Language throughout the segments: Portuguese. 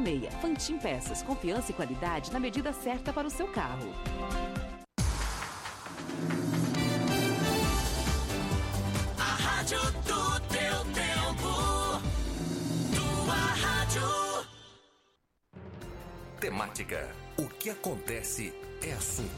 646. Fantin Peças, confiança e qualidade na medida certa para o seu carro. A rádio do teu tempo. Tua rádio. Temática. O que acontece é assunto.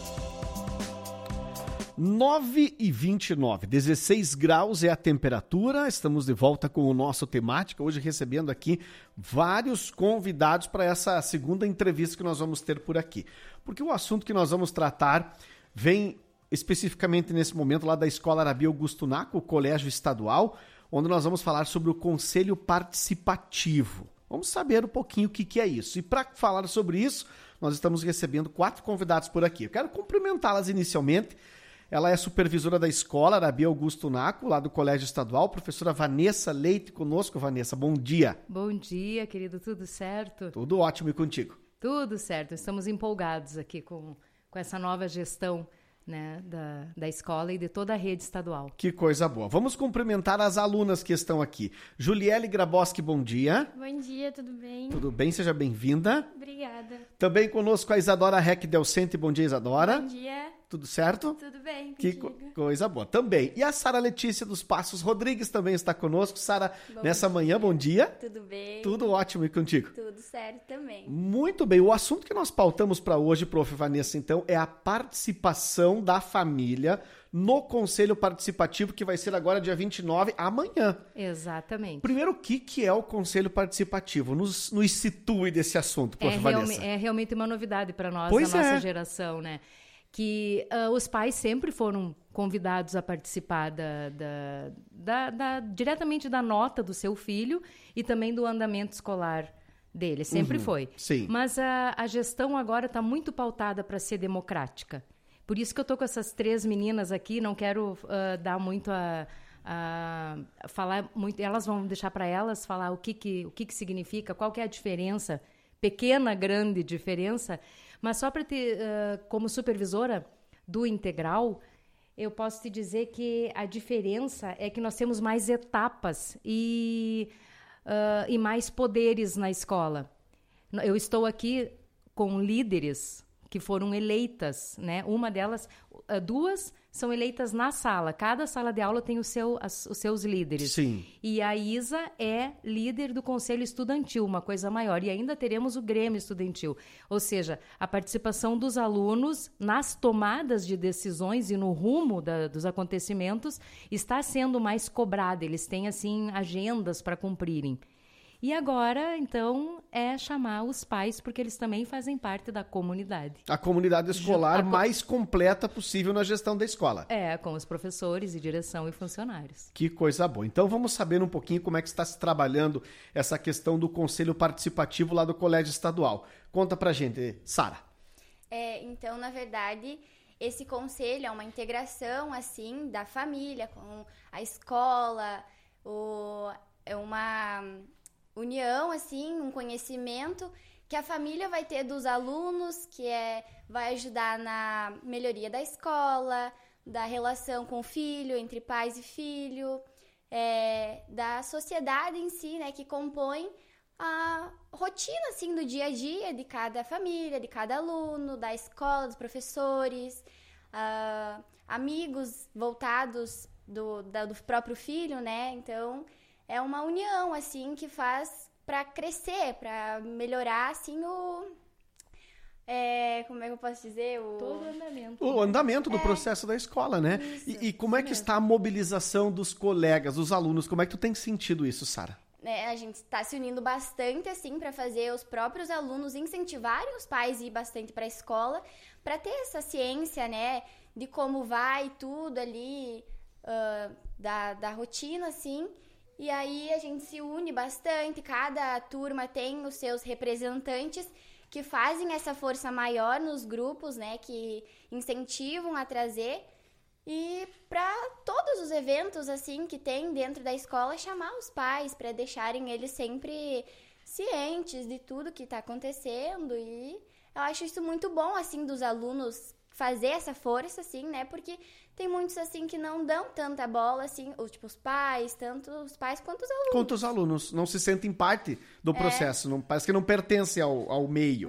9h29, 16 graus é a temperatura. Estamos de volta com o nosso Temática, hoje recebendo aqui vários convidados para essa segunda entrevista que nós vamos ter por aqui. Porque o assunto que nós vamos tratar vem especificamente nesse momento lá da Escola Arabi Augusto Naco, o Colégio Estadual, onde nós vamos falar sobre o Conselho Participativo. Vamos saber um pouquinho o que é isso. E para falar sobre isso, nós estamos recebendo 4 convidados por aqui. Eu quero cumprimentá-las inicialmente. Ela é supervisora da Escola Arabi Augusto Naco, lá do Colégio Estadual, professora Vanessa Leite conosco. Vanessa, bom dia. Bom dia, querido, tudo certo? Tudo ótimo, e contigo? Tudo certo, estamos empolgados aqui com essa nova gestão, né, da escola e de toda a rede estadual. Que coisa boa. Vamos cumprimentar as alunas que estão aqui. Juliele Graboski, bom dia. Bom dia, tudo bem? Tudo bem, seja bem-vinda. Obrigada. Também conosco a Isadora Reck Delcente, bom dia, Isadora. Bom dia. Tudo certo? Tudo bem, que coisa boa. Também. E a Sara Letícia dos Passos Rodrigues também está conosco. Sara, nessa manhã, bom dia. Tudo bem. Tudo ótimo, e contigo? Tudo certo também. Muito bem. O assunto que nós pautamos para hoje, prof. Vanessa, então, é a participação da família no Conselho Participativo, que vai ser agora dia 29, amanhã. Exatamente. Primeiro, o que é o Conselho Participativo? Nos situe desse assunto, prof. Vanessa. É realmente uma novidade para nós, Pois da nossa é. geração, né? Que os pais sempre foram convidados a participar diretamente da nota do seu filho e também do andamento escolar dele, sempre foi. Sim. Mas a gestão agora está muito pautada para ser democrática. Por isso que eu estou com essas 3 meninas aqui, não quero dar muito a falar muito, elas vão deixar para elas falar o que significa, qual que é a diferença, pequena, grande diferença. Mas só para ter, como supervisora do integral, eu posso te dizer que a diferença é que nós temos mais etapas e mais poderes na escola. Eu estou aqui com líderes que foram eleitas, né? Uma delas, 2 são eleitas na sala. Cada sala de aula tem os seus líderes. Sim. E a Isa é líder do Conselho Estudantil, uma coisa maior. E ainda teremos o Grêmio Estudantil. Ou seja, a participação dos alunos nas tomadas de decisões e no rumo dos acontecimentos está sendo mais cobrada. Eles têm, assim, agendas para cumprirem. E agora, então, é chamar os pais, porque eles também fazem parte da comunidade. A comunidade escolar mais completa possível na gestão da escola. Com os professores e direção e funcionários. Que coisa boa. Então vamos saber um pouquinho como é que está se trabalhando essa questão do Conselho Participativo lá do Colégio Estadual. Conta pra gente, Sara. Então, na verdade, esse conselho é uma integração, assim, da família com a escola, é uma união, assim, um conhecimento que a família vai ter dos alunos, vai ajudar na melhoria da escola, da relação com o filho, entre pais e filho, da sociedade em si, né, que compõe a rotina, assim, do dia a dia de cada família, de cada aluno, da escola, dos professores, amigos voltados do próprio filho, né, então é uma união, assim, que faz para crescer, para melhorar, assim, como é que eu posso dizer? Todo o andamento. O andamento do processo da escola, né? Isso, e como é que está a mobilização dos colegas, dos alunos? Como é que tu tem sentido isso, Sara? A gente está se unindo bastante, assim, para fazer os próprios alunos incentivarem os pais a ir bastante para a escola, para ter essa ciência, né, de como vai tudo ali, da rotina, assim. E aí a gente se une bastante, cada turma tem os seus representantes que fazem essa força maior nos grupos, né, que incentivam a trazer. E para todos os eventos, assim, que tem dentro da escola, chamar os pais para deixarem eles sempre cientes de tudo que está acontecendo. E eu acho isso muito bom, assim, dos alunos fazer essa força, assim, né, porque tem muitos, assim, que não dão tanta bola, assim, ou, tipo, os pais, tanto os pais quanto os alunos. Quanto os alunos não se sentem parte do processo, não, parece que não pertence ao meio.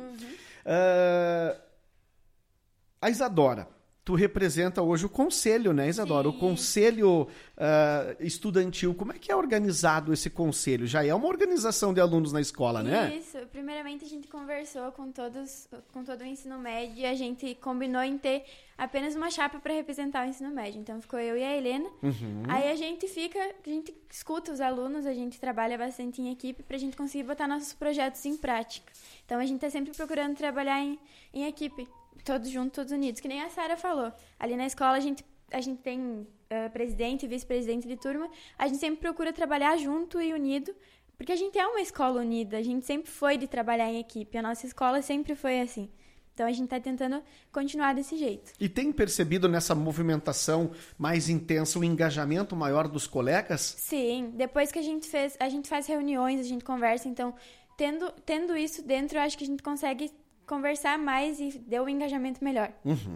A Isadora, tu representa hoje o conselho, né, Isadora? Sim. O conselho estudantil, como é que é organizado esse conselho? Já é uma organização de alunos na escola, né? Isso. Primeiramente, a gente conversou com todo o ensino médio e a gente combinou em ter apenas uma chapa para representar o ensino médio. Então, ficou eu e a Helena. Aí a gente escuta os alunos, a gente trabalha bastante em equipe para a gente conseguir botar nossos projetos em prática. Então, a gente está sempre procurando trabalhar em equipe, todos juntos, todos unidos. Que nem a Sara falou. Ali na escola, a gente tem presidente e vice-presidente de turma. A gente sempre procura trabalhar junto e unido, porque a gente é uma escola unida. A gente sempre foi de trabalhar em equipe. A nossa escola sempre foi assim. Então, a gente está tentando continuar desse jeito. E tem percebido nessa movimentação mais intensa o engajamento maior dos colegas? Sim. Depois que a gente faz reuniões, a gente conversa. Então, tendo isso dentro, eu acho que a gente consegue conversar mais e deu um engajamento melhor.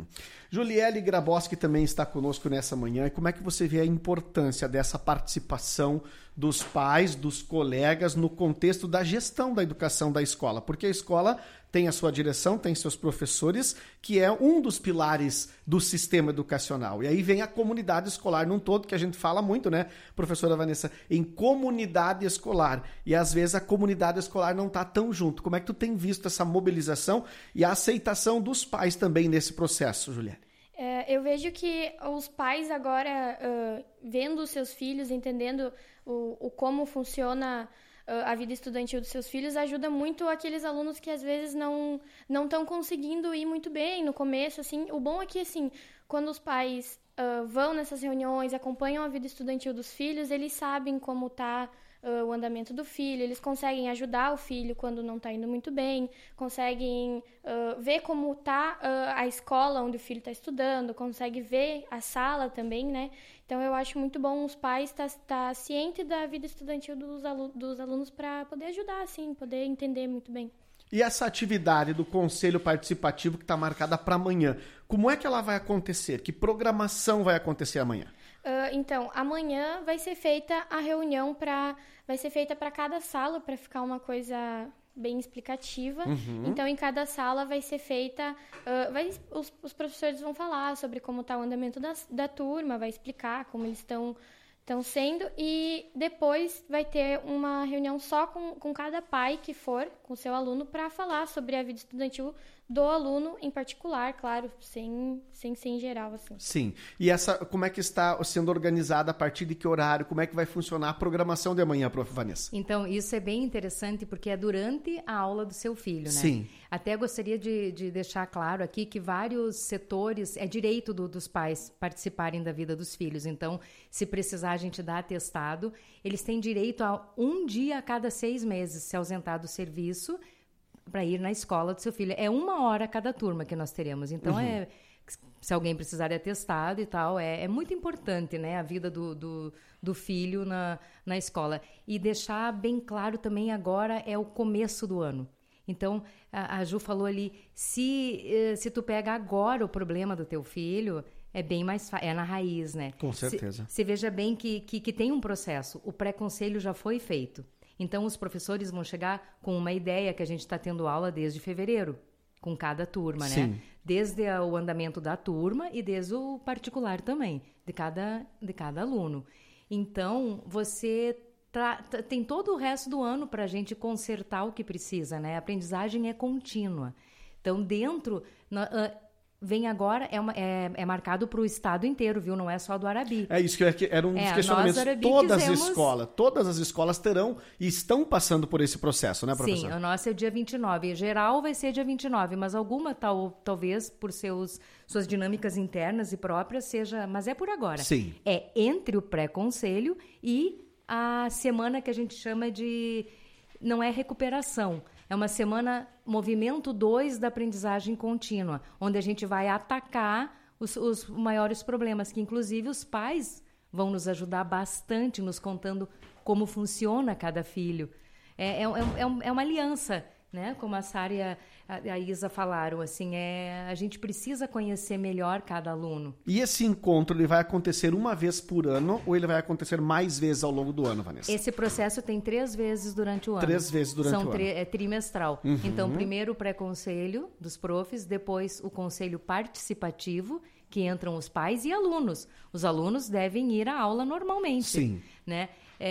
Juliele Graboski também está conosco nessa manhã. E como é que você vê a importância dessa participação dos pais, dos colegas, no contexto da gestão da educação da escola? Porque a escola tem a sua direção, tem seus professores, que é um dos pilares do sistema educacional. E aí vem a comunidade escolar num todo, que a gente fala muito, né, professora Vanessa, em comunidade escolar. E às vezes a comunidade escolar não está tão junto. Como é que tu tem visto essa mobilização e a aceitação dos pais também nesse processo, Juliane? Eu vejo que os pais agora, vendo os seus filhos, entendendo o como funciona a vida estudantil dos seus filhos, ajuda muito aqueles alunos que às vezes não estão conseguindo ir muito bem no começo, assim. O bom é que, assim, quando os pais vão nessas reuniões, acompanham a vida estudantil dos filhos, eles sabem como está o andamento do filho, eles conseguem ajudar o filho quando não está indo muito bem, conseguem ver como está a escola onde o filho está estudando, conseguem ver a sala também, né? Então, eu acho muito bom os pais estar cientes da vida estudantil dos alunos para poder ajudar, assim, poder entender muito bem. E essa atividade do Conselho Participativo que está marcada para amanhã, como é que ela vai acontecer? Que programação vai acontecer amanhã? Então, amanhã vai ser feita a reunião vai ser feita para cada sala, para ficar uma coisa bem explicativa. Então, em cada sala vai ser feita... os professores vão falar sobre como está o andamento da turma, vai explicar como eles estão sendo, e depois vai ter uma reunião só com cada pai que for, com o seu aluno, para falar sobre a vida estudantil do aluno em particular, claro, sem ser em geral, assim. Sim. E como é que está sendo organizada, a partir de que horário, como é que vai funcionar a programação de amanhã, prof. Vanessa? Então, isso é bem interessante, porque é durante a aula do seu filho, né? Sim. Até gostaria de deixar claro aqui que vários setores, é direito dos pais participarem da vida dos filhos. Então, se precisar, a gente dá atestado. Eles têm direito a um dia a cada 6 meses se ausentar do serviço para ir na escola do seu filho. É 1 hora cada turma que nós teremos. Então, se alguém precisar de atestado e tal, é muito importante, né, a vida do filho na escola. E deixar bem claro também agora é o começo do ano. Então, a Ju falou ali, se tu pega agora o problema do teu filho, é bem mais fácil, é na raiz, né? Com certeza. Se veja bem que tem um processo, o pré-conselho já foi feito. Então, os professores vão chegar com uma ideia que a gente está tendo aula desde fevereiro, com cada turma, né? Sim. Desde o andamento da turma e desde o particular também, de cada aluno. Então, você tem todo o resto do ano para a gente consertar o que precisa, né? A aprendizagem é contínua. Então, vem agora, é marcado para o estado inteiro, viu? Não é só do Arabi. É isso que era um dos questionamentos. Todas as escolas terão e estão passando por esse processo, né, professor? Sim, o nosso é dia 29. Em geral vai ser dia 29, mas alguma talvez por suas dinâmicas internas e próprias seja... Mas é por agora. Sim. É entre o pré-conselho e a semana que a gente chama de... Não é recuperação. É uma semana, movimento 2 da aprendizagem contínua, onde a gente vai atacar os maiores problemas, que inclusive os pais vão nos ajudar bastante, nos contando como funciona cada filho. É uma aliança né? Como a Sara e a Isa falaram, assim, a gente precisa conhecer melhor cada aluno. E esse encontro, ele vai acontecer uma vez por ano ou ele vai acontecer mais vezes ao longo do ano, Vanessa? Esse processo tem 3 vezes durante o ano. 3 vezes durante o ano. É trimestral. Então, primeiro o pré-conselho dos profs, depois o conselho participativo, que entram os pais e alunos. Os alunos devem ir à aula normalmente. Sim. Né?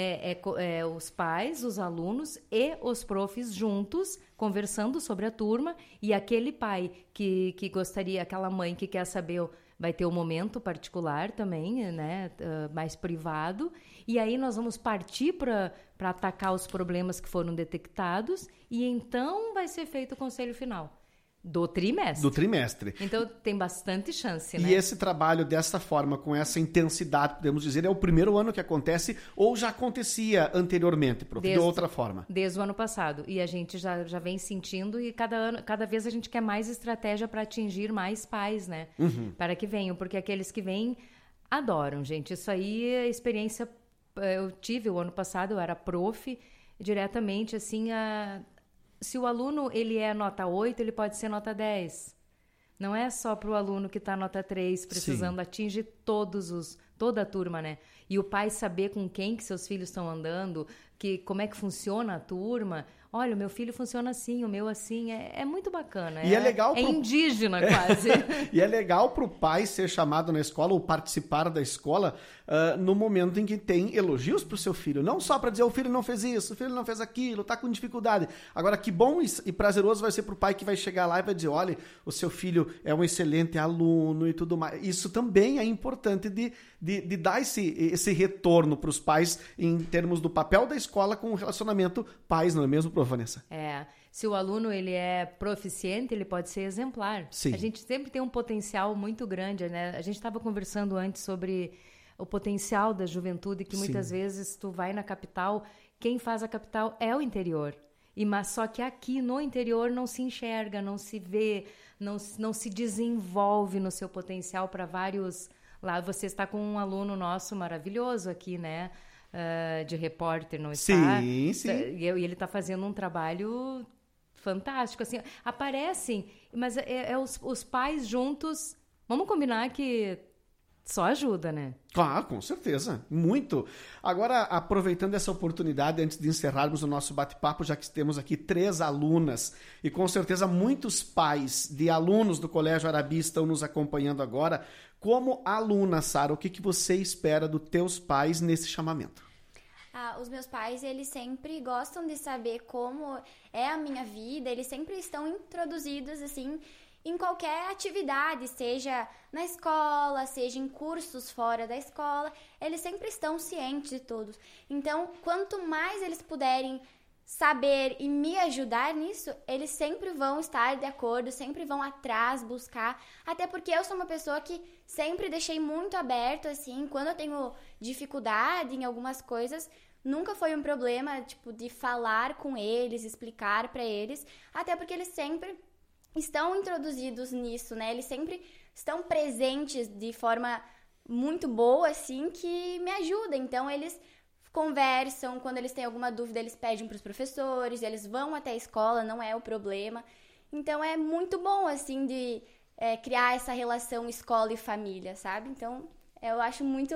Os pais, os alunos e os profs juntos, conversando sobre a turma, e aquele pai que gostaria, aquela mãe que quer saber, vai ter um momento particular também, né, mais privado, e aí nós vamos partir para atacar os problemas que foram detectados, e então vai ser feito o conselho final. Do trimestre. Então, tem bastante chance, né? E esse trabalho dessa forma, com essa intensidade, podemos dizer, é o primeiro ano que acontece ou já acontecia anteriormente, prof, de outra forma? Desde o ano passado. E a gente já vem sentindo e cada vez a gente quer mais estratégia para atingir mais pais, né? Para que venham, porque aqueles que vêm adoram, gente. Isso aí é experiência... Eu tive o ano passado, eu era prof, diretamente, assim, se o aluno ele é nota 8, ele pode ser nota 10. Não é só para o aluno que está nota 3, precisando atingir toda a turma, né? E o pai saber com quem que seus filhos estão andando, como é que funciona a turma. Olha, o meu filho funciona assim, o meu assim. É muito bacana. E é legal indígena, quase. E é legal para o pai ser chamado na escola ou participar da escola no momento em que tem elogios para o seu filho. Não só para dizer, o filho não fez isso, o filho não fez aquilo, está com dificuldade. Agora, que bom e prazeroso vai ser para o pai que vai chegar lá e vai dizer, olha, o seu filho é um excelente aluno e tudo mais. Isso também é importante de dar esse retorno para os pais em termos do papel da escola com o relacionamento pais, não é mesmo, prof. Vanessa? Se o aluno ele é proficiente, ele pode ser exemplar. Sim. A gente sempre tem um potencial muito grande, né? A gente estava conversando antes sobre o potencial da juventude, que muitas vezes tu vai na capital, quem faz a capital é o interior. Mas só que aqui no interior não se enxerga, não se vê, não se desenvolve no seu potencial para vários... Lá você está com um aluno nosso maravilhoso aqui, né? De repórter, não está? Sim. E ele está fazendo um trabalho fantástico. Assim, aparecem, mas os pais juntos... Vamos combinar que só ajuda, né? Claro, com certeza. Muito. Agora, aproveitando essa oportunidade, antes de encerrarmos o nosso bate-papo, já que temos aqui 3 alunas, e com certeza muitos pais de alunos do Colégio Arabi estão nos acompanhando agora. Como aluna, Sara, o que você espera dos teus pais nesse chamamento? Os meus pais, eles sempre gostam de saber como é a minha vida, eles sempre estão introduzidos, assim, em qualquer atividade, seja na escola, seja em cursos fora da escola, eles sempre estão cientes de tudo. Então, quanto mais eles puderem saber e me ajudar nisso, eles sempre vão estar de acordo, sempre vão atrás, buscar, até porque eu sou uma pessoa que sempre deixei muito aberto, assim, quando eu tenho dificuldade em algumas coisas, nunca foi um problema, tipo, de falar com eles, explicar para eles, até porque eles sempre estão introduzidos nisso, né, eles sempre estão presentes de forma muito boa, assim, que me ajuda, então eles conversam, quando eles têm alguma dúvida, eles pedem para os professores, eles vão até a escola, não é o problema. Então, é muito bom, assim, de criar essa relação escola e família, sabe? Então, eu acho muito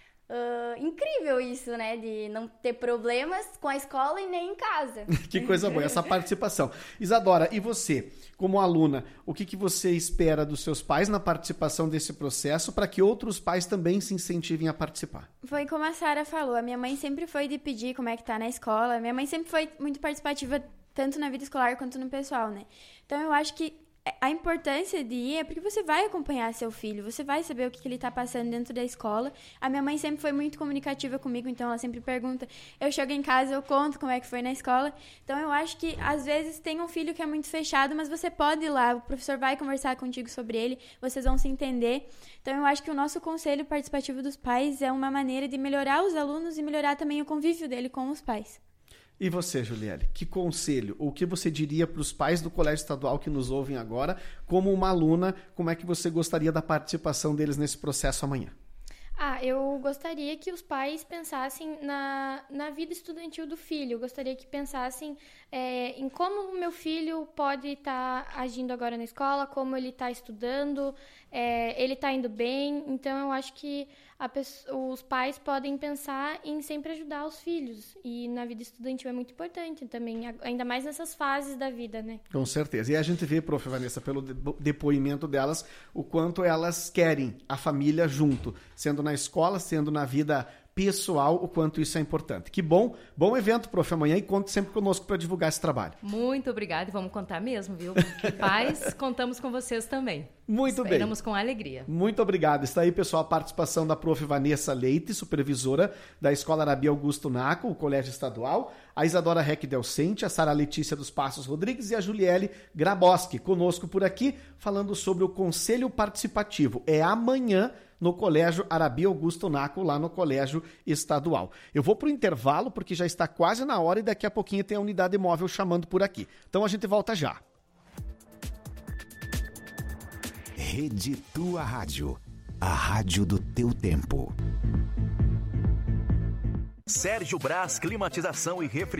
incrível isso, né? De não ter problemas com a escola e nem em casa. Que coisa boa, essa participação. Isadora, e você, como aluna, o que você espera dos seus pais na participação desse processo para que outros pais também se incentivem a participar? Foi como a Sara falou, a minha mãe sempre foi de pedir como é que tá na escola, minha mãe sempre foi muito participativa tanto na vida escolar quanto no pessoal, né? Então eu acho que a importância de ir é porque você vai acompanhar seu filho, você vai saber o que ele está passando dentro da escola. A minha mãe sempre foi muito comunicativa comigo, então ela sempre pergunta. Eu chego em casa, eu conto como é que foi na escola. Então eu acho que às vezes tem um filho que é muito fechado, mas você pode ir lá, o professor vai conversar contigo sobre ele, vocês vão se entender. Então eu acho que o nosso conselho participativo dos pais é uma maneira de melhorar os alunos e melhorar também o convívio dele com os pais. E você, Juliele, que conselho, ou o que você diria para os pais do Colégio Estadual que nos ouvem agora, como uma aluna, como é que você gostaria da participação deles nesse processo amanhã? Eu gostaria que os pais pensassem na vida estudantil do filho. Eu gostaria que pensassem em como o meu filho pode estar agindo agora na escola, como ele está estudando, ele está indo bem. Então, eu acho que os pais podem pensar em sempre ajudar os filhos. E na vida estudantil é muito importante também, ainda mais nessas fases da vida, né? Com certeza. E a gente vê, prof. Vanessa, pelo depoimento delas, o quanto elas querem a família junto, sendo na escola, sendo na vida pessoal, o quanto isso é importante. Que bom evento, prof, amanhã, e conte sempre conosco para divulgar esse trabalho. Muito obrigada, e vamos contar mesmo, viu? Porque pais, contamos com vocês também. Muito bem. Esperamos com alegria. Muito obrigado. Está aí, pessoal, a participação da prof. Vanessa Leite, supervisora da Escola Arabi Augusto Naco, o Colégio Estadual, a Isadora Reck Delcente, a Sara Letícia dos Passos Rodrigues e a Juliele Graboski, conosco por aqui, falando sobre o Conselho Participativo. É amanhã, no Colégio Arabi Augusto Naco, lá no Colégio Estadual. Eu vou para o intervalo, porque já está quase na hora e daqui a pouquinho tem a unidade móvel chamando por aqui. Então a gente volta já. Rede Tua Rádio, a rádio do teu tempo. Sérgio Brás Climatização e Refrigeração.